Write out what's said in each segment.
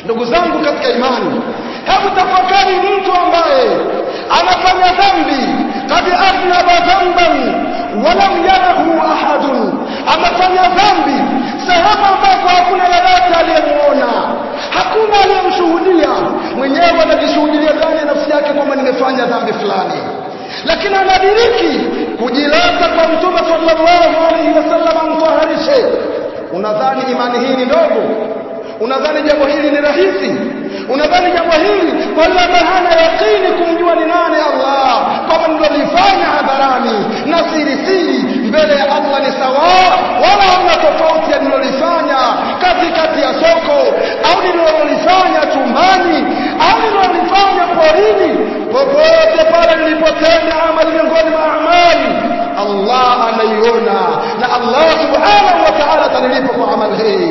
Ndugu zangu katika imani, hebu tafakari mtu ambaye anafanya dhambi, kad aznaba dhanban walam yarahu ahadun, amefanya dhambi sehemu ambako hakuna yeyote aliyemuona, hakuna aliyemshuhudia, mwenyewe anajishuhudia ndani ya nafsi yake kwamba nimefanya dhambi fulani, lakini anadiriki kujileta kwa Mtume sallallahu alaihi wasallam amtaharishe. Unadhani imani hii ni ndogo? Unadhani jambo hili ni rahisi? Unadhani jambo hili kwa yule ambaye hana yakini kumjua ni nani Allah, kama nilifanya hadharani na siri mbele ya Allah ni sawa, wala hamna tofauti ya nilolifanya katikati ya soko au nilolifanya chumbani au nilolifanya porini, popote pale nilipotenda amali miongoni mwa amali Allah anaiona, na Allah subhanahu wa ta'ala atanilipa kwa amali hii.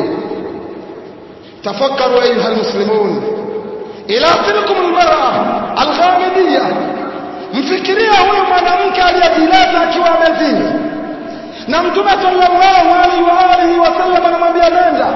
تفكروا أيها المسلمون إلى تلكم المرأة الغامدية. mfikiria huyu mwanamke aliyejileta akiwa amezini, na Mtume sallallahu alaihi wasallam anamwambia nenda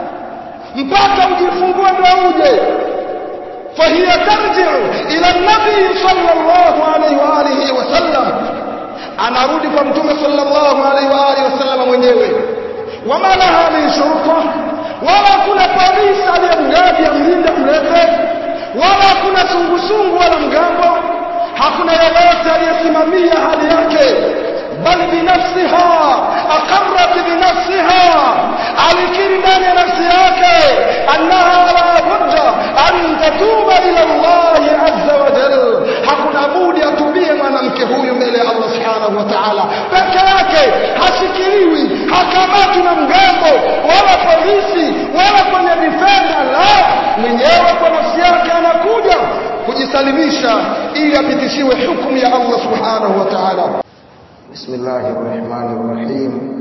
mpaka ujifungue ndio uje. fahiya tarji'u ila nabii sallallahu alaihi wasallam, anarudi kwa Mtume sallallahu alaihi wasallam mwenyewe. wama laha min shurta, wala kuna polisi aliyemgadi amlinda mlete, wala kuna sungusungu wala mgambo, hakuna yeyote aliyesimamia hali yake, bali binafsiha aqarrat binafsiha, alikiri ndani ya nafsi yake annaha la budda an tatuba ila Allah azza wa jalla, hakuna budi atubie mwanamke huyu mbele ya Allah subhanahu wa ta'ala peke yake, hashikiliwi, hakamati na mgambo wala polisi wala kwenye defender, la, mwenyewe kwa nafsi yake anakuja kujisalimisha ili apitishiwe hukumu ya Allah subhanahu wa ta'ala. Bismillahir rahmanir rahim.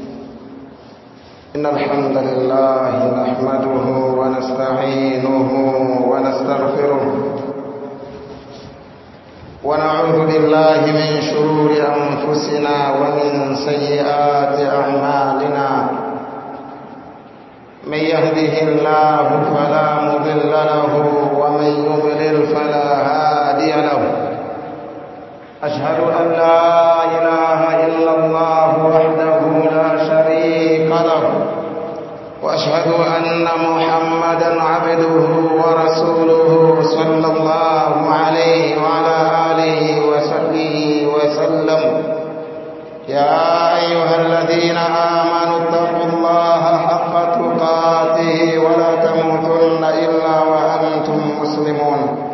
إن الحمد لله نحمده ونستعينه ونستغفره ونعوذ بالله من شرور أنفسنا ومن سيئات أعمالنا. من يهده الله فلا مضل له ومن يضلل فلا هادي له. أشهد أن لا إله إلا الله وحده لا شريك له، وأشهد أن محمدا عبده ورسوله صلى الله عليه وعلى آله وصحبه وسلم. يا أيها الذين آمنوا اتقوا الله حق تقاته ولا تموتن إلا وأنتم مسلمون.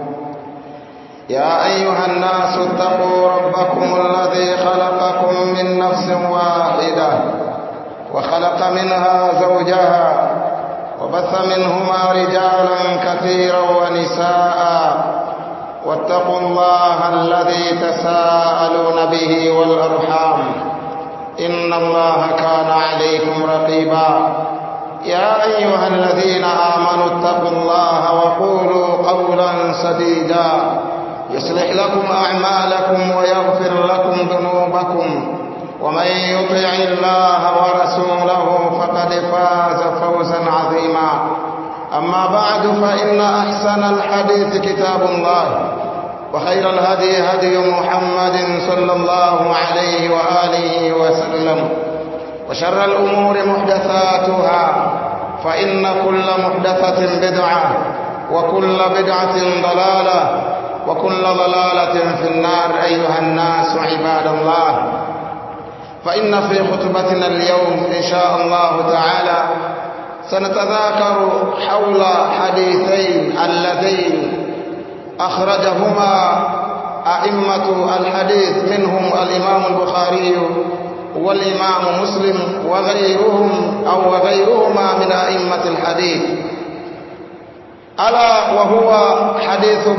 يا أيها الناس اتقوا ربكم الذي خلقكم من نفس واحدة وخلق منها زوجها وبث منهما رجالا كثيرا ونساء، واتقوا الله الذي تساءلون به والأرحام إن الله كان عليكم رقيبا. يا أيها الذين آمنوا اتقوا الله وقولوا قولا سديدا يصلح لكم أعمالكم ويغفر لكم ذنوبكم، ومن يطع الله ورسوله فقد فاز فوزا عظيما. أما بعد، فإن أحسن الحديث كتاب الله، وخير الهدي هدي محمد صلى الله عليه وآله وسلم، وشر الأمور محدثاتها، فإن كل محدثة بدعة، وكل بدعة ضلالة، وكل ضلالة في النار. أيها الناس عباد الله، فإن في خطبتنا اليوم إن شاء الله تعالى سنتذاكر حول حديثين اللذين أخرجهما أئمة الحديث، منهم الإمام البخاري والإمام مسلم وغيرهم أو وغيرهما من أئمة الحديث، ألا وهو حديث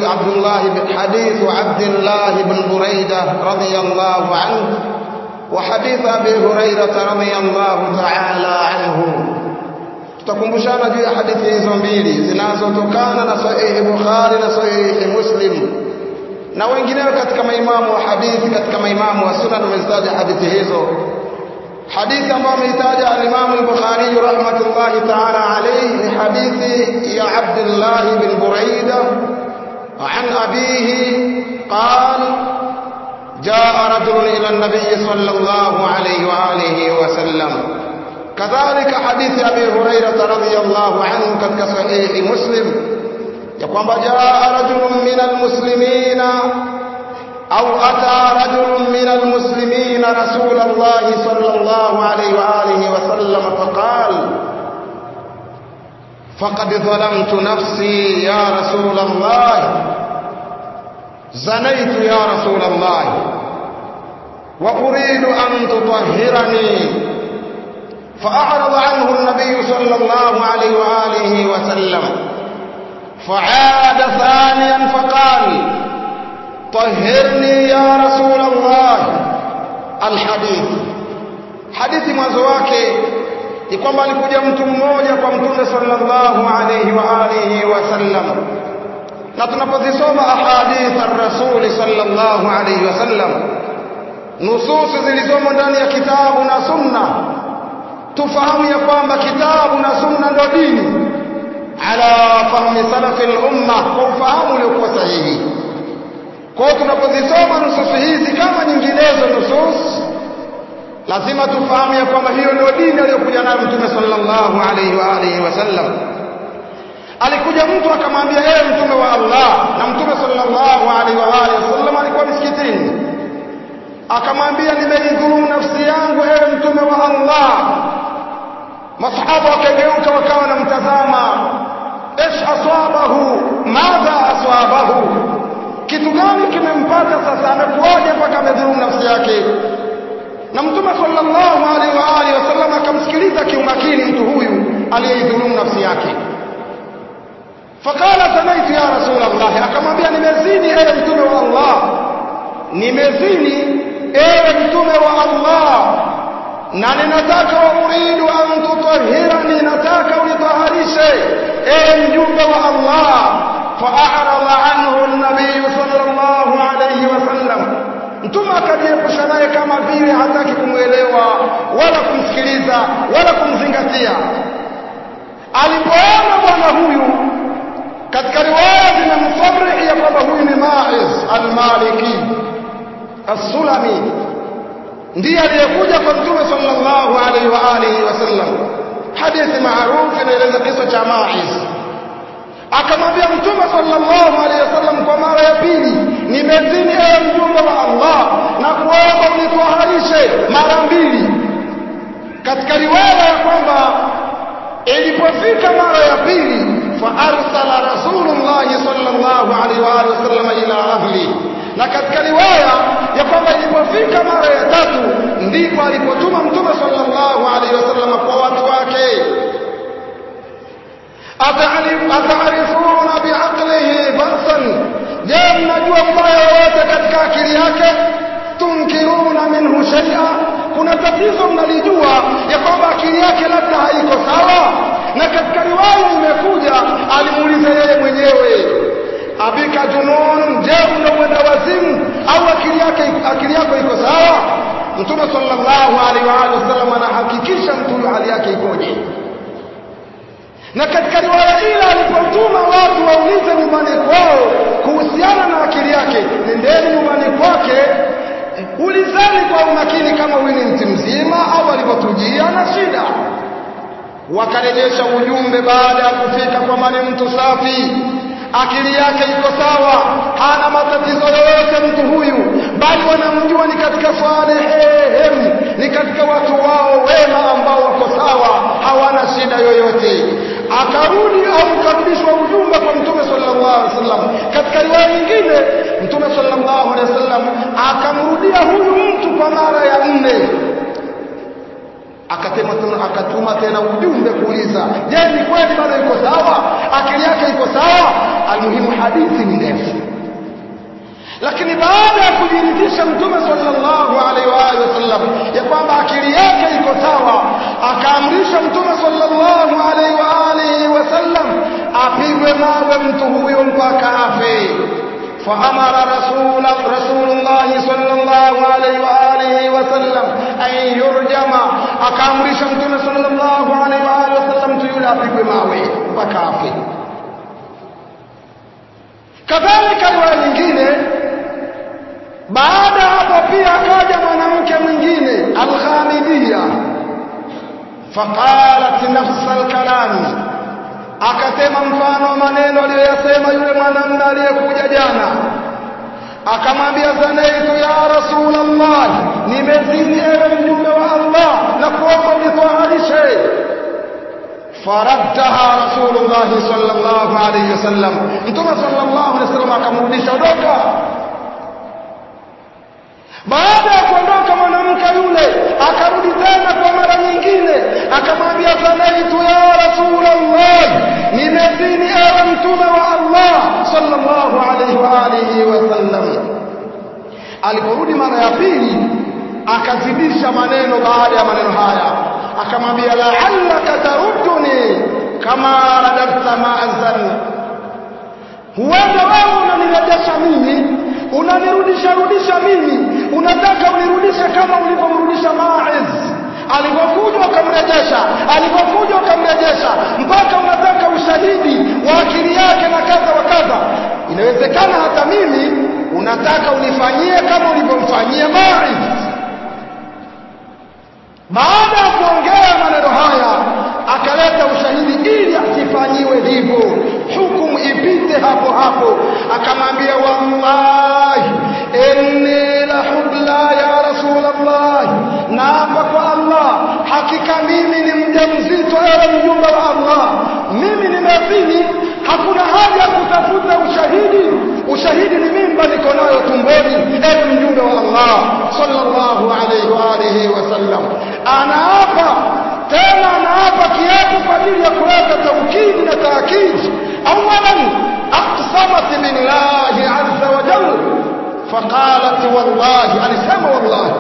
عبد الله بن بريدة رضي الله عنه، وحديث أبي هريرة رضي الله تعالى عنه. tutakumbushana juu ya hadithi hizo mbili zinazotokana na sahihi Bukhari na sahihi Muslim, na wengineo katika maimamu wa hadithi, katika maimamu wa sunan wamezitaja hadithi hizo. حديث ما ميتاج الإمام البخاري رحمة الله تعالى عليه حديث يا عبد الله بن بريدة عن أبيه قال جاء رجل إلى النبي صلى الله عليه وآله وسلم. كذلك حديث أبي هريرة رضي الله عنه كصحيح مسلم يقول جاء رجل من المسلمين أو أتى رجل من المسلمين رسول الله صلى الله عليه وآله وسلم فقال فقد ظلمت نفسي يا رسول الله زنيت يا رسول الله وأريد أن تطهرني فأعرض عنه النبي صلى الله عليه وآله وسلم فعاد ثانيا فقال طهرني يا رسول الله. الحديث hadithi mwanzo wake ni kwamba alikuja mtu mmoja kwa Mtume sallallahu alayhi wa alihi wasallam, na tunapozisoma ahadith ar-rasul sallallahu alayhi wasallam, nususi zilizomo ndani ya kitabu na sunna, tufahamu ya kwamba kitabu na sunna ndio dini ala fahmi salafi al-umma, kwa ufahamu uliokuwa sahihi. Kwa hiyo tunapozisoma nususi hizi kama nyinginezo nusus, lazima tufahamu ya kwamba hiyo ndio dini aliyokuja nayo Mtume sallallahu alayhi wa alihi wasallam. Alikuja mtu akamwambia ewe Mtume wa Allah, na Mtume sallallahu alayhi wa alihi wasallam alikuwa msikitini, akamwambia nimeidhulumu nafsi yangu ewe Mtume wa Allah. Masahaba wakageuka wakawa wanamtazama, ايش aswabahu, madha aswabahu, kitu gani kimempata sasa, amekuaje mpaka amedhulumu nafsi yake? Na Mtume sallallahu alaihi wa alihi wasallam akamsikiliza kiumakini mtu huyu aliyeidhulumu nafsi yake. Fakala zanaitu ya Rasulullah, akamwambia nimezini ewe Mtume wa Allah, nimezini ewe Mtume wa Allah, na ninataka uridu an tutahhirani, nataka unitaharishe ewe mjumbe wa Allah. Fa'arada anhu an-nabiy sallallahu alayhi wasallam, Mtume akajiepusha naye kama vile hataki kumuelewa wala kumsikiliza wala kumzingatia. Alipoona bwana huyu, katika riwaya zinamsarihi ya kwamba huyu ni Ma'iz al-Maliki as-Sulami, ndiye aliyekuja kwa Mtume sallallahu alayhi wa alihi wasallam. Hadithi maarufu inaeleza kisa cha Ma'iz. Akamwambia Mtume sallallahu alayhi wasallam kwa mara ya pili, nimezini ewe mjumbe wa Allah, na kuomba unitaharishe mara mbili. Katika riwaya ya kwamba ilipofika mara ya pili, fa arsala Rasulullah sallallahu alayhi wa sallam ila ahli, na katika riwaya ya kwamba ilipofika mara ya tatu ndipo alipotuma Mtume sallallahu alayhi wasallam kwa watu wake. Ata'rifuna bi'aqlihi ba'san, je, mnajua ubaya wote katika akili yake? Tunkiruna minhu shay'a, kuna tatizo mnalijua ya kwamba akili yake labda haiko sawa? Na katika riwaya imekuja alimuuliza yeye mwenyewe, abika junun, je unawenda wazimu au akili yako iko sawa? Mtume sallallahu alaihi wasallam anahakikisha mtu huyo hali yake ikoje. Na katika riwaya ile alipotuma watu waulize nyumbani kwao kuhusiana na akili yake, nendeni nyumbani kwake, ulizeni kwa umakini kama huyu ni mtu mzima au alipotujia na shida. Wakarejesha ujumbe baada ya kufika kwamba ni mtu safi, akili yake iko sawa, hana matatizo yoyote mtu huyu, bali wanamjua ni katika salihin, ni katika watu wao wema ambao wako sawa, hawana shida yoyote. Akarudi au karudishwa ujumbe kwa Mtume sallallahu alaihi wasallam. Katika riwaya nyingine Mtume sallallahu alaihi wasallam akamrudia huyu mtu kwa mara ya 4, akatuma tena ujumbe kuuliza, je, ni kweli bado iko sawa, akili yake iko sawa? Almuhimu hadithi ni ndefu, lakini baada ya kujiridhisha Mtume sallallahu alaihi wasallam ya kwamba akili yake iko sawa, akaamrisha Mtume sallallahu alaihi wasallam apigwe mawe mtu huyo mpaka afe. فأمر رسول الله صلى الله عليه وآله وسلم أن يرجم أكامر شمتنا صلى الله عليه وآله وسلم تيولا بماوي بكافي كذلك riwaya nyingine baada hapo pia akaja mwanamke mwingine al-Ghamidiyya faqalat nafs al-kalam akasema mfano maneno aliyosema yule mwanamume aliyekuja jana akamwambia zanaitu ya rasulullah nimezini ewe mjumbe wa Allah na kuomba unitoharishe faraddaha rasulullah sallallahu alayhi wasallam mtume sallallahu alayhi wasallam akamrudisha ondoka baada ya kuondoka mwanamke yule akarudi tena kwa mara nyingine akamwambia zanaitu ya rasulullah nimezini ewe mtume wa Allah sallallahu alayhi wa alihi wasallam aliporudi mara ya pili akazidisha maneno baada ya maneno haya akamwambia la'allaka tarudduni kama radadta ma'azan huenda wewe unanirejesha mimi unanirudisha mimi unataka unirudishe kama ulivyomrudisha Ma'iz alipokuja ukamrejesha mpaka unataka ushahidi wa akili yake na kadha wa kadha inawezekana hata mimi unataka unifanyie kama ulivyomfanyia Ma'iz baada ya kuongea maneno haya akaleta ushahidi ili asifanyiwe hivyo hukumu ipite hapo akamwambia wallahi inni la hubla ya rasulullah naapa kwa Allah hakika mimi ni mjamzito ewe mjumbe wa Allah mimi nimezini hakuna haja kutafuta ushahidi ni mimba niko nayo tumboni ewe mjumbe wa Allah sallallahu alayhi wa alihi wasallam anaapa kiapo kwa ajili ya kuleta taukidi na taakidi awalan aqsamat billahi azza wa jalla faqalat wallahi alisema wallahi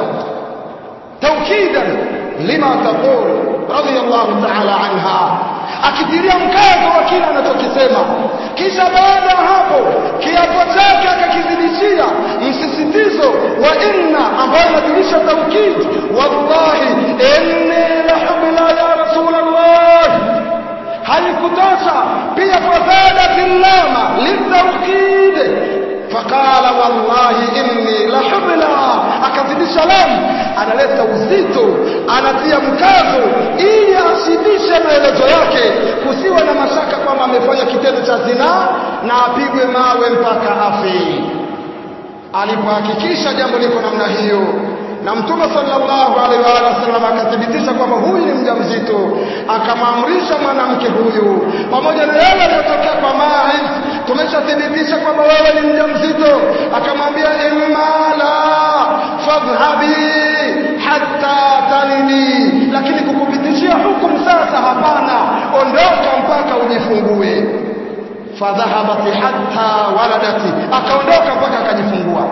taukidan lima taqul radiyallahu ta'ala anha akitiria mkazo wa kila anachokisema kisha baada hapo kiapo chake akakizidishia msisitizo wa inna ambayo inajulisha taukid wallahi inni la hubla ya rasulullah halikutosha pia fazada billama litaukid فقال والله إني لحبلا akazidisha lamu analeta uzito anatia mkazo ili asidishe maelezo yake kusiwa na mashaka kwamba amefanya kitendo cha zina na apigwe mawe mpaka afi alipohakikisha jambo liko namna hiyo na mtume sallallahu alaihi wasallam akathibitisha kwamba huyu ni mjamzito akamamrisha mwanamke huyu pamoja na yale yaliyotokea kwa Ma'iz tumeshathibitisha kwamba wewe ni mjamzito akamwambia imala fadhhabi hatta talidi lakini kukupitishia hukumu sasa hapana ondoka mpaka ujifungue fadhahabat hatta waladati akaondoka mpaka akajifungua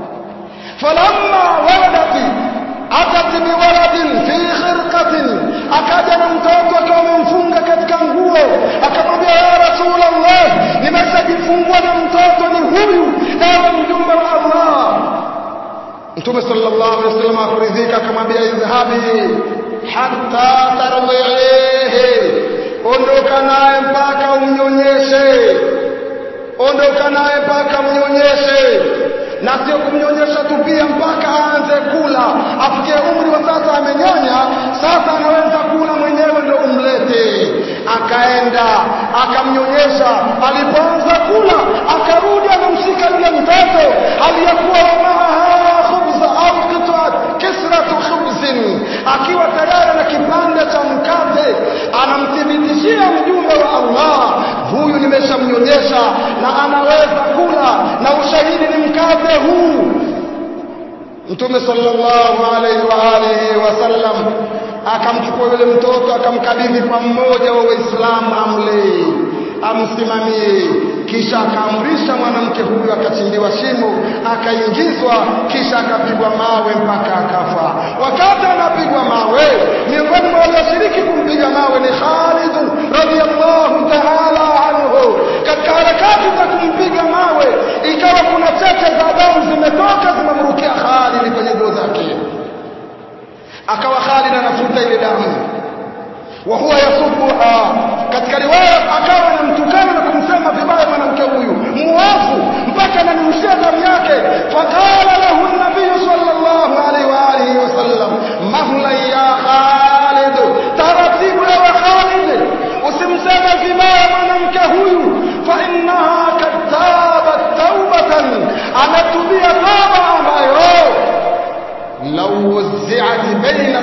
falamma waladati atat biwaladin fi khirqatin akaja na mtoto akawa amemfunga katika nguo akamwambia ya rasulullah nimeshajifungua na mtoto ni huyu ewe mjumbe wa Allah mtume sallallahu alaihi wasallam akuridhika akamwambia idhhabi hatta tarwihi ondoka naye mpaka umnyonyeshe na sio kumnyonyesha tu pia mpaka aanze kula afikie umri wa sasa amenyonya sasa anaweza kula mwenyewe ndio umlete akaenda akamnyonyesha alipoanza kula akarudi anamshika yule mtoto aliyakuwa maha khubza au kisratu khubzin akiwa tayari na kipande cha mkate anamthibitishia mjumbe wa Allah huyu nimeshamnyonyesha na anaweza kula na ushahidi ni mkate huu mtume sallallahu alaihi wa alihi wasallam akamchukua yule mtoto akamkabidhi kwa mmoja wa waislamu amlee amsimamie kisha akaamrisha mwanamke huyu akachimbiwa shimo akaingizwa kisha akapigwa mawe mpaka akafa wakati anapigwa mawe miongoni mwa walioshiriki kumpiga mawe ni Khalid radhiyallahu ta'ala anhu katika harakati za kumpiga mawe ikawa kuna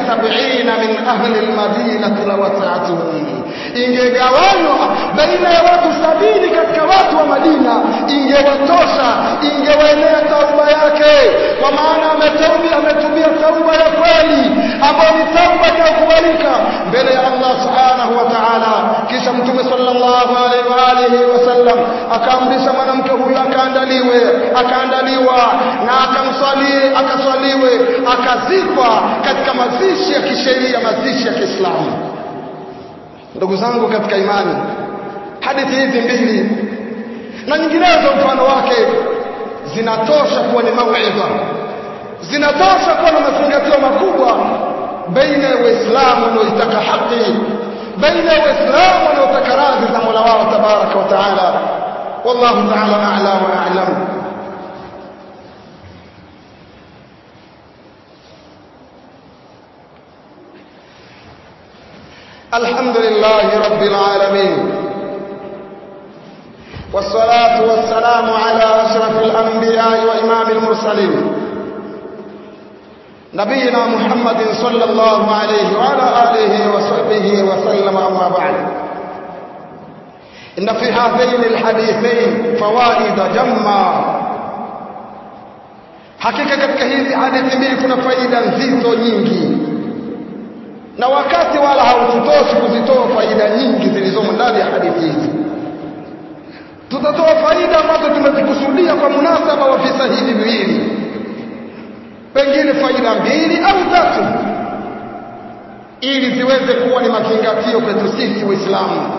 70 min ahli almadinati lawasa'atuhum, ingegawanywa baina ya watu 70 katika watu wa Madina ingewatosha, ingewaenea tauba yake, kwa maana ametubia tauba ya kweli ambayo ni tauba inayokubalika mbele ya Allah subhanahu wa ta'ala. Kisha Mtume sallallahu alaihi wasallam akaamrisha mwanamke huyu akaandaliwa na akaswaliwe, akazikwa katika mazishi ya kisheria, mazishi ya Kiislamu. Ndugu zangu katika imani, hadithi hizi mbili na nyinginezo mfano wake zinatosha kuwa ni mauidha, zinatosha kuwa na mazingatio makubwa baina ya Waislamu wanaotaka haki, baina ya Waislamu wanaotaka radhi za Mola wao tabaraka wa taala. Wallahu taala a'la wa a'lam. الحمد لله رب العالمين، والصلاة والسلام على أشرف الأنبياء وإمام المرسلين نبينا محمد صلى الله عليه وعلى آله وصحبه وسلم. أما بعد، إن في هذين الحديثين فوائد جمّة. حقيقة katika hizi hadithi mbili kuna faida nzito nyingi, na wakati wala haututoshi kuzitoa faida nyingi zilizomo ndani ya hadithi hizi. Tutatoa faida ambazo tumezikusudia kwa munasaba wa visa hivi viwili, pengine faida 2 au 3, ili ziweze kuwa ni mazingatio kwetu sisi Waislamu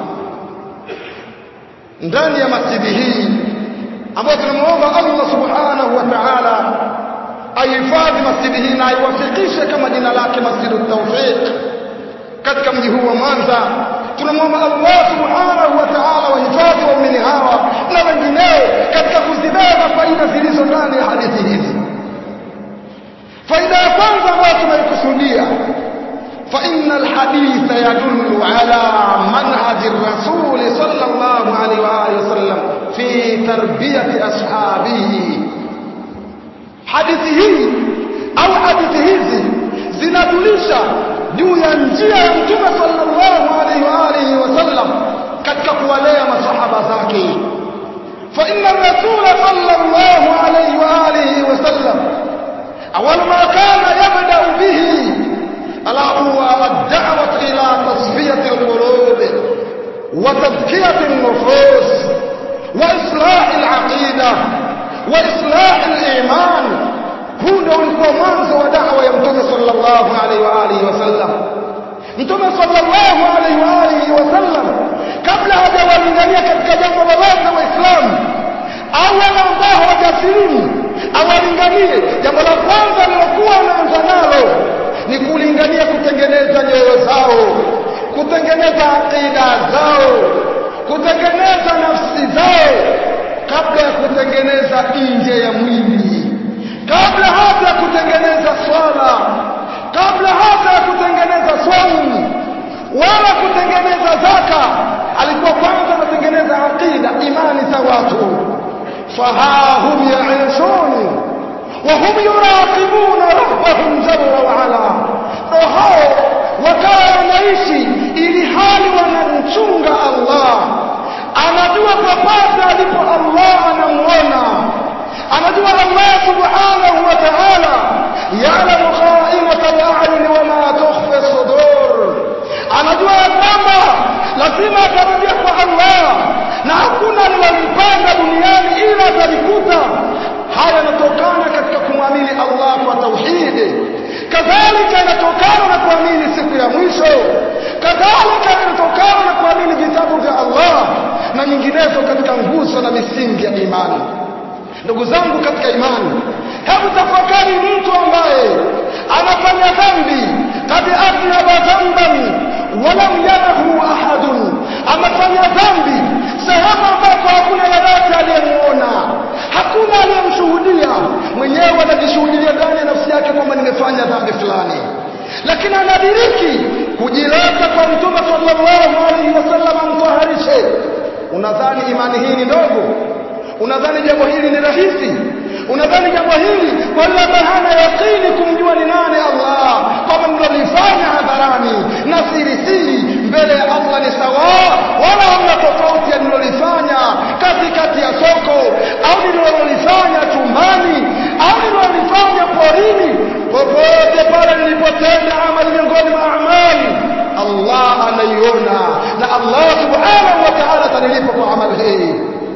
ndani ya masjidi hii ambayo tunamuomba Allah subhanahu wa ta'ala aihifadhi masjidi hii na aiwafikishe kama jina lake Masjidut Tawfiq katika mji huu wa Mwanza. Tunamuomba Allah subhanahu wa ta'ala wahifadhi waumini hawa na wengineo katika kuzibeba faida zilizo ndani ya hadithi hizi. Faida ya kwanza ambayo tunaikusudia, fa innal haditha yadullu ala manhaji ar-rasul sallallahu alaihi wa alihi wasallam fi tarbiyati ashabihi. Hadithi hii au hadithi hizi zinadulisha juu ya njia ya Mtume sallallahu alaihi wa alihi wasallam katika kuwalea masahaba zake. Fa inna ar-rasul sallallahu alaihi wa alihi wasallam awwal ma kana yabda'u bihi ala huwa ad-da'wah ila tasfiyati al-qulub wa tadhkiyati an-nufus wa islah al-aqidah wa islah al-iman. Huu ndio ulikuwa mwanzo wa da'wa ya Mtume sallallahu alaihi wa alihi wasallam. Mtume sallallahu alaihi wa alihi wasallam kabla hajawalingania katika jambo lolote Waislamu au wale ambao hawajasilimu awalinganie, jambo la kwanza alilokuwa anaanza nalo ni kulingania kutengeneza nyoyo zao, kutengeneza akida zao, kutengeneza nafsi zao, kabla ya kutengeneza nje ya mwili, kabla hata ya kutengeneza swala, kabla hata ya kutengeneza saumu wala kutengeneza zaka. Alikuwa kwanza anatengeneza akida, imani za watu. فَهَاهُمْ يَعِيشُونَ وَهُمْ يُرَاقِبُونَ رَبَّهُمْ جَلَّ وَعَلَا. Hao wakawa wanaishi ili hali wanamchunga Allah. Anajua popote alipo Allah anamuona, anajua Allah subhanahu wa ta'ala ya'lamu kha'inata al-a'yun wa ma tukhfi as-sudur. Anajua kwamba lazima atarejea kwa Allah na hakuna alilompanga duniani ila atalikuta. Haya yanatokana katika kumwamini Allah kwa tauhidi, kadhalika yanatokana na kuamini siku ya mwisho, kadhalika yanatokana na kuamini vitabu vya Allah na nyinginezo katika nguzo na misingi ya imani. Ndugu zangu katika imani, hebu tafakari mtu ambaye anafanya dhambi, kad aznaba dhanban walam yarahu ahadun, amefanya dhambi sehemu ambapo hakuna yeyote aliyemuona, hakuna aliyemshuhudia, mwenyewe anajishuhudia ndani ya nafsi yake kwamba nimefanya dhambi fulani, lakini anadiriki kujileta kwa Mtume sallallahu alaihi wasallam amtaharishe. Unadhani imani hii ni ndogo? Unadhani jambo hili ni rahisi? unadhani jambo hili wala mahana yaqini kumjua ni nani Allah kama mlolifanya hadharani na siri mbele ya Allah ni sawa wala hamna tofauti mlolifanya katikati ya soko au mlolifanya chumbani au mlolifanya porini popote pale nilipotenda amali miongoni mwa amali Allah anaiona na Allah subhanahu wa ta'ala atanilipa kwa amali hii.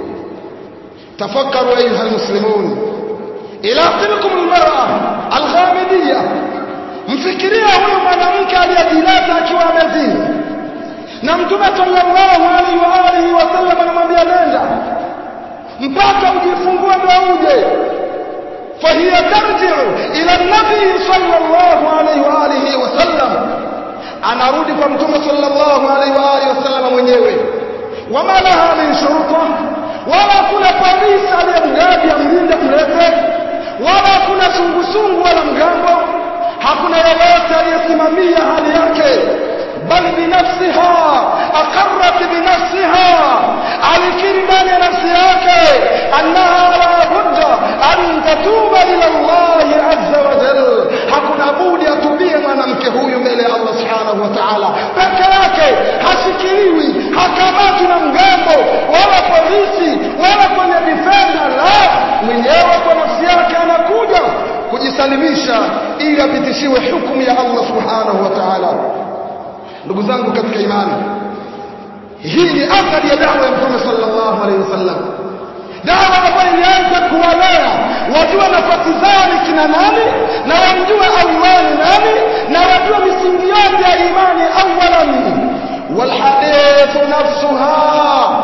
تفكروا أيها المسلمون إلى تلكم المرأة الغامدية mfikiria huyo mwanamke aliyejileta akiwa amezini na Mtume sallallahu alaihi wa alihi wasallam anamwambia nenda mpaka ujifungue ndio uje fahiya tarji'u ila an-nabi sallallahu alaihi wa alihi wasallam anarudi kwa Mtume sallallahu alaihi wa alihi wasallam mwenyewe wama laha min shurta wala kuna polisi aliyemgadi amlinde mlete wala kuna sungusungu wala mgambo hakuna yeyote aliyesimamia hali yake bali binafsiha aqarrat binafsiha alikiri ndani ya nafsi yake annaha la budda an tatuba ila Allah azza wa jalla hakuna budi atubie mwanamke huyu mbele ya Allah subhanahu wa ta'ala peke yake hashikiliwi hakamati na mgambo wala polisi wala kwenye defender la mwenyewe kwa nafsi yake anakuja kujisalimisha ili apitishiwe hukumu ya Allah subhanahu wa ta'ala. Ndugu zangu katika imani, hii ni athari ya da'wa ya Mtume sallallahu alaihi wasallam, da'wa ambayo ilianza kuwalea wajua nafasi zao ni kina nani na wamjue Allah ni nani na wajua misingi yote ya imani awalan والحديث نفسها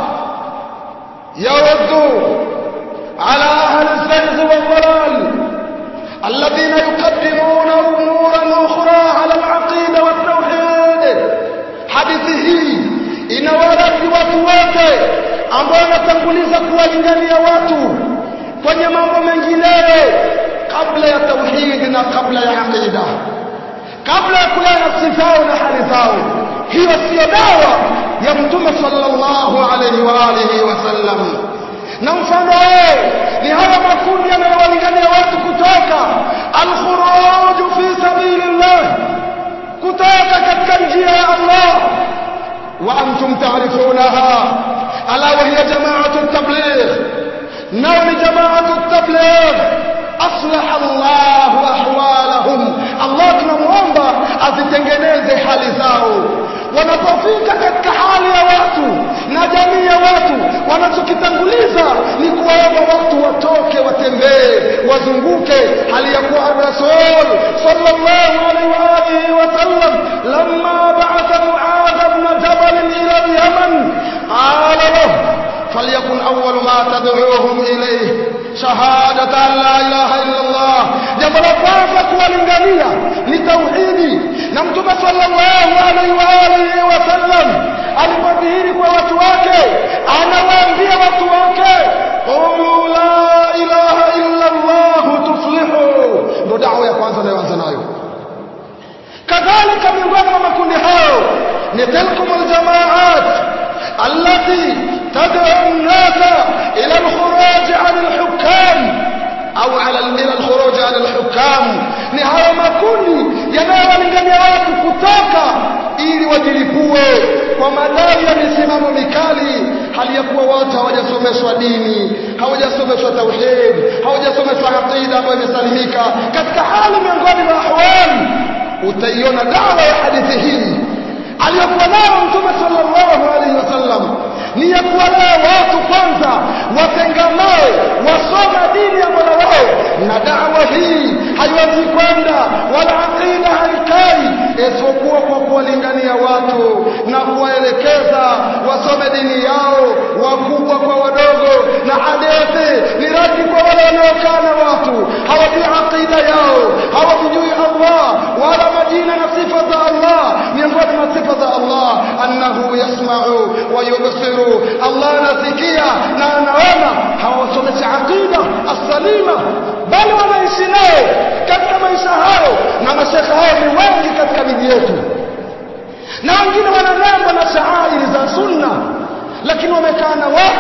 يرد على أهل الزيغ والضلال الذين يقدمون أمورا أخرى على العقيدة والتوحيد. حديثه inawaradi watu wote ambao wanatanguliza kuwalingania watu kwenye mambo mengineyo kabla ya tauhid na kabla ya aqida, kabla ya kulea nafsi zao na hali zao. Hiyo sio dawa ya Mtume sallallahu alayhi wa alihi wasallam. Na mfano ni hawa makundi yanayowalingania watu kutoka al-khuruj fi sabilillah, kutoka katika njia ya Allah. Wa antum ta'rifunaha ala wa hiya jama'atu at-tabligh. Nawi jama'atu at-tabligh aslaha Allah ahwalahum. Allah tunamuomba azitengeneze hali zao. Wanapofika katika hali ya watu na jamii ya watu, wanachokitanguliza ni kuwaomba watu watoke, watembee, wazunguke, hali ya kuwa Rasul sallallahu alaihi wa sallam lamma ba'atha Mu'adh ibn Jabal ila al-Yaman qala lahu falyakun awwal ma tad'uuhum ilayhi shahadatu an la ilaha illa Allah. Jambo la kwanza kuwalingania ni tauhidi, na Mtume sallallahu alaihi wa alihi wasallam alipodhihiri kwa watu wake anawaambia watu wake qulu la ilaha illa Allah tuflihu. Ndio da'wa ya kwanza anayoanza nayo. Kadhalika miongoni mwa makundi hayo ni tilkumul jamaat allati tad'u an-nasa ila al-khuruj 'an al-hukam au ila al-khuruj 'an al-hukam. Ni hayo makundi yanayowalingania watu kutoka ili wajilipue kwa madai ya misimamo mikali, hali ya kuwa watu hawajasomeshwa dini, hawajasomeshwa tauhid, hawajasomeshwa aqida ambayo imesalimika. Katika hali miongoni mwa ahwali utaiona dawa ya hadithi hii aliyokuwa nayo Mtume sallallahu alaihi wasallam ni ya kuwalea watu kwanza watengamao, wasoma dini ya Mola wao. Na dawa hii haiwezi kwenda wala aqida haikai isipokuwa kwa kuwalingania watu na kuwaelekeza wasome dini yao, wakubwa kwa wadogo. Na hadithi ni radi kwa wale wanaokaa na watu hawajui aqida yao, hawajui Allah wala majina na sifa za Allah. Miongoni mwa sifa za Allah annahu yasma'u wa yubsiru, Allah anasikia na anaona. Hawasomeshi aqida as-salima, bali wanaishi nayo katika maisha hayo, na mashekhe hao ni wengi katika miji yetu, na wengine wananamba na shairi za sunna, lakini wamekaa na watu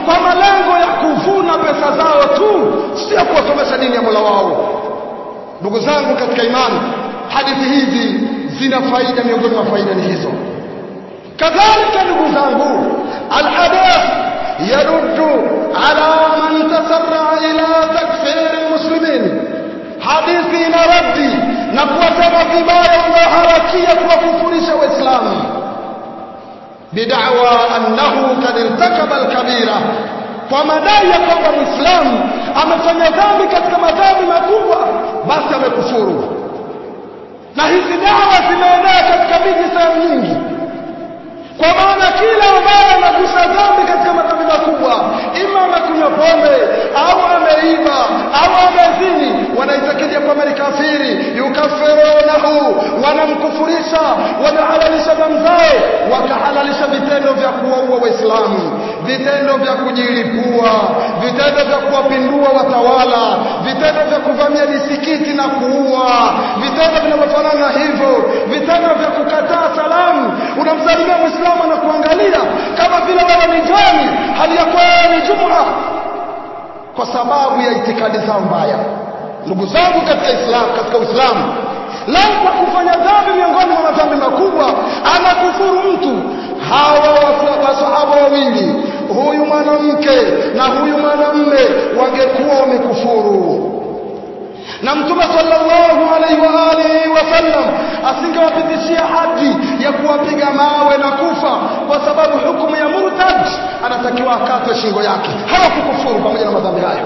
kwa malengo ya kuvuna pesa zao tu, sio kuwasomesha dini ya Mola wao. Ndugu zangu katika imani, hadithi hizi zina faida, miongoni mwa faida ni hizo. Kadhalika ndugu zangu, alhadith yaruddu ala man tasarra ila takfir almuslimin, hadithi inaradi na kuwasema vibaya wanaoharakia kuwakufurisha Waislamu bid'awa annahu kad irtakaba alkabira, kwa madai ya kwamba Muislamu amefanya dhambi katika madhambi makubwa, basi amekufuru. Na hizi dawa zimeenea katika miji sehemu nyingi, kwa maana kila ambaye anagusa dhambi katika madhambi makubwa, ima amekunywa pombe au ameiba au amezini, wanaitakidia kwamba ni kafiri, yukafirunahu, wanamkufurisha, wanahalalisha damu zao, wakahalalisha vitendo vya kuwaua Waislamu, vitendo vya kujilipua, vitendo vya kuwapindua watawala, vitendo vya kuvamia misikiti na kuua, vitendo vinavyofanana na hivyo, vitendo vya kukataa salamu. Unamsalimia Muislamu na kuangalia kama vile wewe ni jani, hali ya kuwa ni Jumua, kwa sababu ya itikadi zao mbaya. Ndugu zangu katika Uislamu, lao kwa kufanya dhambi miongoni mwa madhambi makubwa anakufuru mtu. Hawa wasahaba wawili, huyu mwanamke na huyu mwanamume, wangekuwa wamekufuru, na Mtume sallallahu alaihi wa alihi wasallam asingewapitishia hadi ya kuwapiga mawe na kufa, kwa sababu hukumu ya murtad anatakiwa akatwe shingo yake. Hawakukufuru pamoja na madhambi hayo.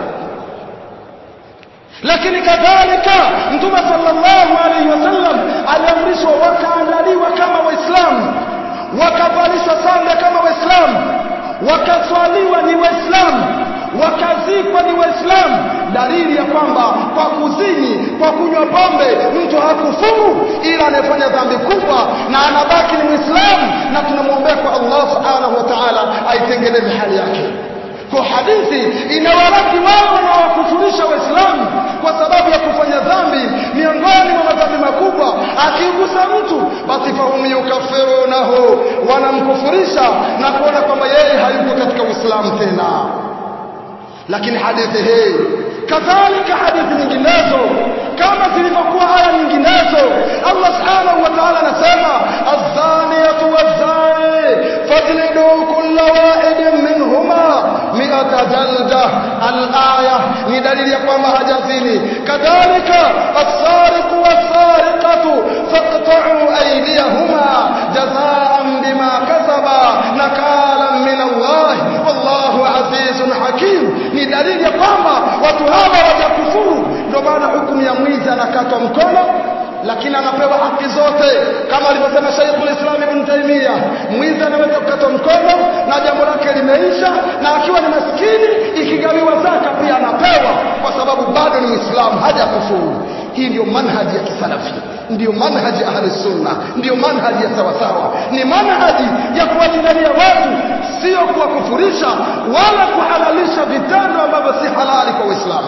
Lakini kadhalika Mtume sallallahu alaihi wasallam aliamrishwa wakaandaliwa kama Waislamu, wakavalishwa sanda kama Waislamu, wakaswaliwa ni Waislamu, wakazikwa ni Waislamu. Dalili ya kwamba kwa kuzini, kwa kunywa pombe mtu hakufuru, ila anafanya dhambi kubwa na anabaki ni Muislamu, na tunamwombea kwa Allah subhanahu wa ta'ala aitengeneze hali yake. Kwa hadithi inawaradi wao wanaokufurisha Waislamu kwa sababu ya kufanya dhambi miongoni mwa madhambi makubwa. Akigusa mtu basi fahum yukafirunahu, wanamkufurisha na kuona kwamba yeye hayuko katika Uislamu tena. Lakini hadithi hii kadhalika hadithi nyinginezo kama zilivyokuwa aya nyinginezo, Allah subhanahu wa ta'ala anasema az-zaniyatu waz-zani fajlidu kulla wahidin minhuma 100 jalda. Al-aya ni dalili ya kwamba hajazini. Kadhalika as-sariqu was-sariqatu faqta'u aydiyahuma jazaa'an bima kasaba nakalan min Allah wallahu azizun hakim. Ni dalili ya kwamba watu hawa hawajakufuru. Ndio maana hukumu ya mwizi anakatwa mkono, lakini anapewa haki zote, kama alivyosema Sheikhul Islam Ibn Taymiyyah, mwizi anaweza kukatwa mkono na jambo lake limeisha, na akiwa ni maskini ikigawiwa zaka pia anapewa, kwa sababu bado ni Muislamu, hajakufuru. Hii ndio manhaji ya kisalafi, ndio manhaji ahli sunna, ndio manhaji ya sawasawa, ni manhaji ya kuwalingania watu, sio kuwakufurisha wala kuhalalisha vitendo ambavyo si halali kwa Uislamu.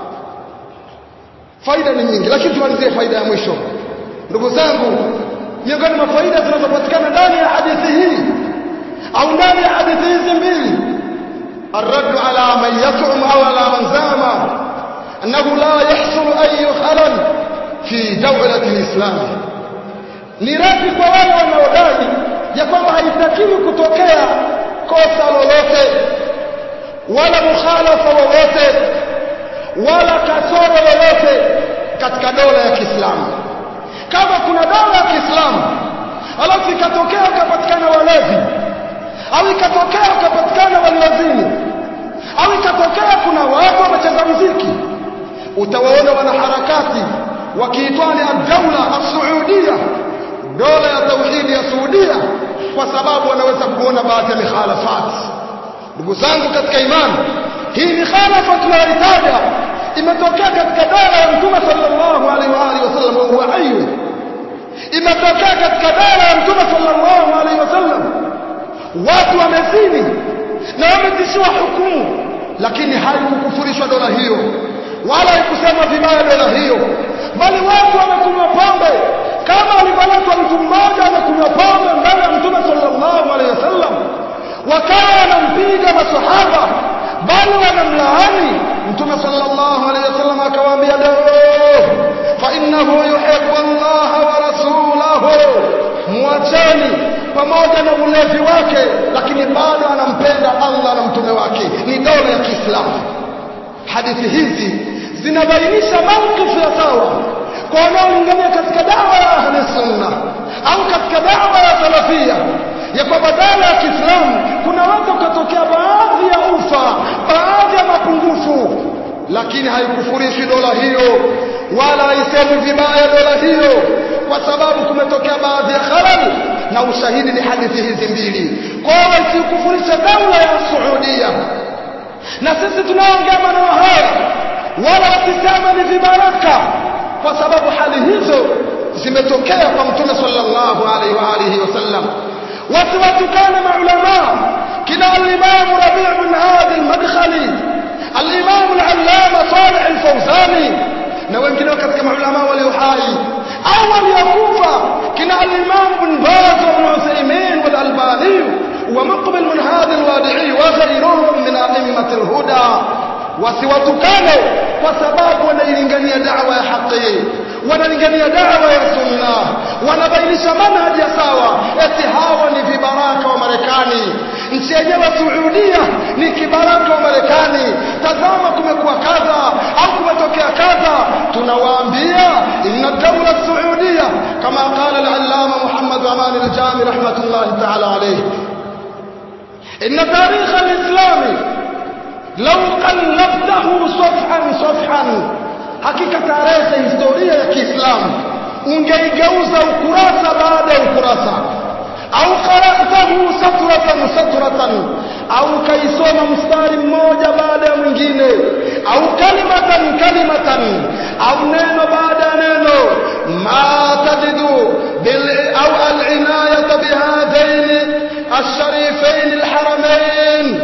Faida ni nyingi, lakini tumalizie faida ya mwisho. Ndugu zangu, miongoni mwa faida zinazopatikana ndani ya hadithi hii au ndani ya hadithi hizi mbili, الرد على من يزعم أو على من زعم أنه لا يحصل أي خلل في دولة الإسلام. ni radi kwa wale wanaodai ya kwamba haitakiwi kutokea kosa lolote wala mukhalafa wowote wala kasoro lolote katika dola ya Kiislamu. Kama kuna dola ya Kiislamu alafu ikatokea ukapatikana walevi, au ikatokea ukapatikana waliozini, au ikatokea kuna watu wamecheza muziki, utawaona wanaharakati wakiitwa ni ad-dawla as-Saudia, dola ya tauhidi ya Saudia, kwa sababu wanaweza kuona baadhi ya mikhalafat. Ndugu zangu katika imani, hii mikhalafa tunayoitaja imetokea katika dola ya Mtume sallallahu alaihi wa alihi wasallam, wa huwa hayy. Imetokea katika dola ya Mtume sallallahu alaihi wasallam, watu wamezini na wametishiwa hukumu, lakini haikukufurishwa dola hiyo wala haikusema vibaya dola hiyo, bali watu wamekunywa pombe. Kama alivyoletwa mtu mmoja amekunywa pombe mbele ya Mtume sallallahu alaihi wasallam, wakawa wanampiga masahaba wale wanamlaani. Mtume sallallahu alayhi wasallam akawaambia fa innahu yuhibbu Allah wa rasulahu, muacheni pamoja na ulevi wake, lakini bado anampenda Allah na mtume wake. Ni dola ya Kiislamu. Hadithi hizi zinabainisha mawqif ya sawa kwa wanaolingania katika da'wa ya ahli sunna au katika da'wa ya salafia, ya kwamba dola ya Kiislamu kunaweza kutokea baadhi ya ufa, baadhi ya mapungufu, lakini haikufurishi dola hiyo wala haisemi vibaya dola hiyo, kwa sababu kumetokea baadhi ya khalal, na ushahidi ni hadithi hizi mbili. Kwa hiyo isikufurisha dola ya Saudia. Na sisi tunaongea maneno haya wala wasisema ni vibaraka, kwa sababu hali hizo zimetokea kwa Mtume sallallahu alaihi wa alihi wasallam. Watu watukana maulama kina al-Imam Rabi' bin Hadi al-Madkhali, al-Imam al-Allama Salih al-Fawzani, na wengine katika maulama walio hai au waliokufa kina al-Imam Ibn Baz wa Uthaymeen wal Albani wa Muqbil min Hadi al-Wadi'i wa ghayruhum min a'immat al-huda. Wasiwatukane kwa sababu wanailingania da'wa ya haki, wanalingania da'wa ya sunna, wanabainisha manhaji ya sawa, eti hawa ni vibaraka wa Marekani. Nchi yenyewe Saudia ni kibaraka wa Marekani. Tazama kumekuwa kadha au kumetokea kadha. Tunawaambia inna dawla Saudia kama qala al-allama Muhammad Aman al-Jami rahmatullahi ta'ala alayhi, inna tarikh al-islami law qallabtahu safhan, hakika tarehe historia ya Kiislamu ungeigeuza ukurasa baada ya ukurasa, au qara'tahu satratan, au kaisoma mstari mmoja baada ya mwingine, au kalimatan, au neno baada ya neno, ma tajidu au al-inayata bihadaini ash-sharifain al-haramain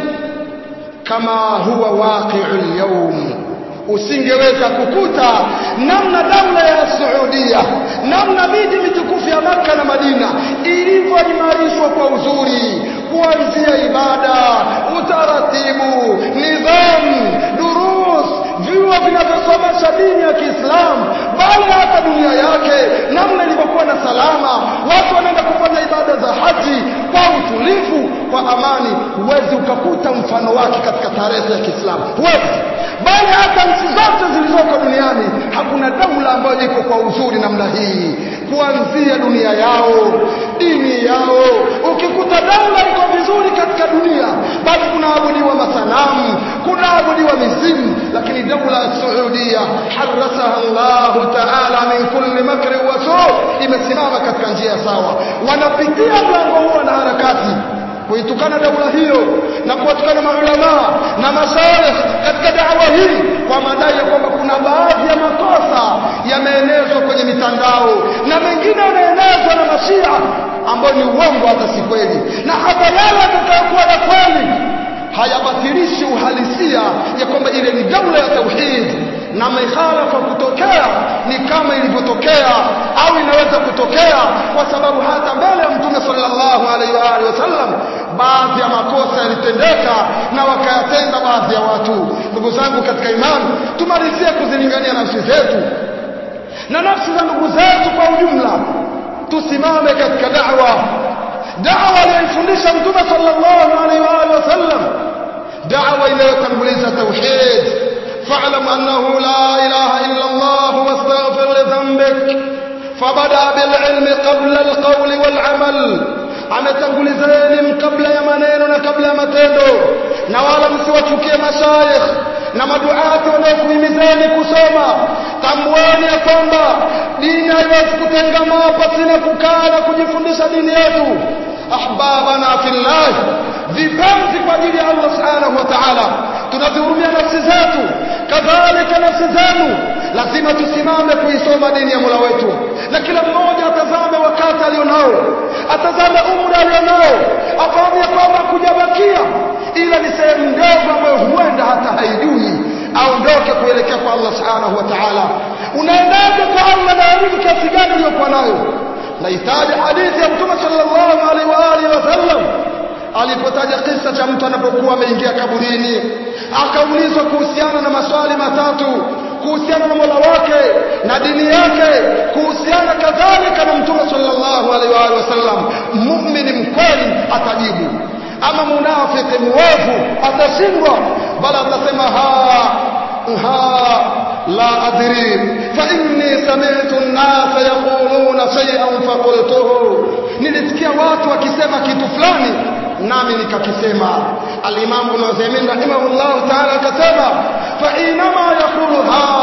kama huwa waqi'u al-yawm. Usingeweza kukuta namna daula ya Saudia, namna miji mitukufu ya Makka na Madina ilivyoimarishwa kwa uzuri, kuanzia ibada, utaratibu, nidhamu, durus, vyuo vinavyosomesha dini ya Kiislamu, bali hata dunia yake namna ilivyokuwa na salama, watu wanaenda kufanya ibada za haji kwa utulivu, kwa amani. Huwezi ukakuta mfano wake katika tarehe ya Kiislamu, huwezi. Bali hata nchi zote zilizoko duniani hakuna daula ambayo iko kwa uzuri namna hii, kuanzia dunia yao, dini yao. Ukikuta daula iko vizuri katika dunia, bali kunaabudiwa masanamu, kunaabudiwa mizimu, lakini daula ya Saudia harasaha Allah ta'ala min kulli makri wa su', imesimama katika njia sawa. Wanapitia mlango huo na harakati kuitukana daula hiyo na kuwatukana maulama na mashaikh katika da'wa hii, kwa madai ya kwamba kuna baadhi ya makosa yameenezwa kwenye mitandao na mengine yanaenezwa na mashia ambayo ni uongo, hata si kweli. Na hata yale yatakayokuwa na kweli hayabatilishi uhalisia ya kwamba ile ni daula ya tauhid, na mikhalafa kutokea ni kama ilivyotokea au inaweza kutokea, kwa sababu hata mbele ya Mtume sallallahu alaihi wa alihi wasallam baadhi ya makosa yalitendeka na wakayatenda baadhi ya watu. Ndugu zangu katika imani, tumalizie kuzilingania nafsi zetu na nafsi za ndugu zetu kwa ujumla. Tusimame katika da'wa aliyofundisha Mtume sallallahu alaihi wa alihi wasallam, da'wa inayotanguliza tauhid. فاعلم أنه لا إله إلا الله واستغفر لذنبك، فبدأ بالعلم قبل القول والعمل. ametanguliza elimu kabla ya maneno na kabla ya matendo. Na wala msiwachukie mashaikh na maduati wanaokuhimizeni kusoma. Tambueni ya kwamba dini haiwezi kutengamaa pasina kukaa na kujifundisha dini yetu. Ahbabana fillah, vipenzi kwa ajili ya Allah subhanahu wa ta'ala, tunazihurumia nafsi zetu, kadhalika nafsi zenu. Lazima tusimame kuisoma dini ya Mola wetu, na kila mmoja atazame wakati alionao, atazame umri alionao, afahamu kwamba kujabakia ila ni sehemu ndogo ambayo huenda hata haijui aondoke kuelekea kwa Allah subhanahu wa ta'ala. Unaendaje kwa Allah na elimu kiasi gani uliyokuwa nayo? Nahitaji hadithi ya Mtume sallallahu alaihi wa alihi wasallam alipotaja kisa cha mtu anapokuwa ameingia kaburini, akaulizwa kuhusiana na maswali matatu, kuhusiana na Mola wake na dini yake, kuhusiana kadhalika na Mtume sallallahu alaihi wasallam. Muumini mkweli atajibu, ama munafiki muovu atashindwa, bali atasema la adri fa inni sami'tu an-nasa yaquluna shay'an faqultuhu, nilisikia watu wakisema kitu fulani nami nikakisema. Al-Imam Ibn Uthaymeen rahimahullah ta'ala akasema fa inma yaqulu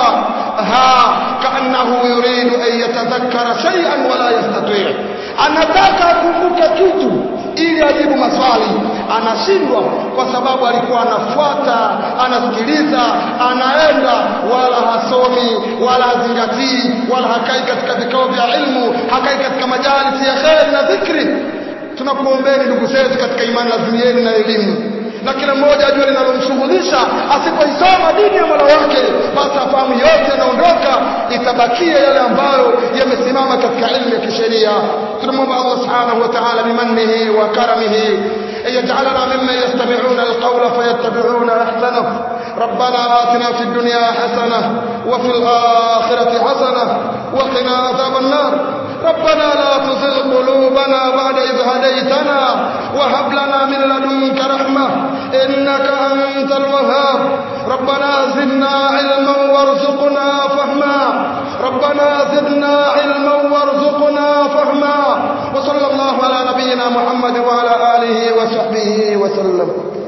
kaannahu yuridu an yatadhakkara shay'an wa la yastati', anataka akumbuke kitu ili ajibu maswali, anashindwa kwa sababu alikuwa anafuata, anasikiliza, anaenda, wala hasomi wala hazingatii wala hakai katika vikao vya ilmu, hakai katika majalisi ya khair na dhikri. Tunakuombeni ndugu zetu katika imani, lazimieni na elimu, na kila mmoja ajue linalomshughulisha. Asipoisoma dini ya Mola wake, basi afahamu yote yanaondoka, itabakia yale ambayo yamesimama katika elimu ya kisheria. Tunamwomba Allah subhanahu wa ta'ala bimannihi wa karamihi yaj'alana mimman yastami'una alqawla fayattabi'una ahsanahu. ربنا آتنا في الدنيا حسنة وفي الآخرة حسنة وقنا عذاب النار. ربنا لا تزغ قلوبنا بعد إذ هديتنا وهب لنا من لدنك رحمة إنك أنت الوهاب. ربنا زدنا علما وارزقنا فهما. ربنا زدنا علما وارزقنا فهما. وصلى الله على نبينا محمد وعلى آله وصحبه وسلم.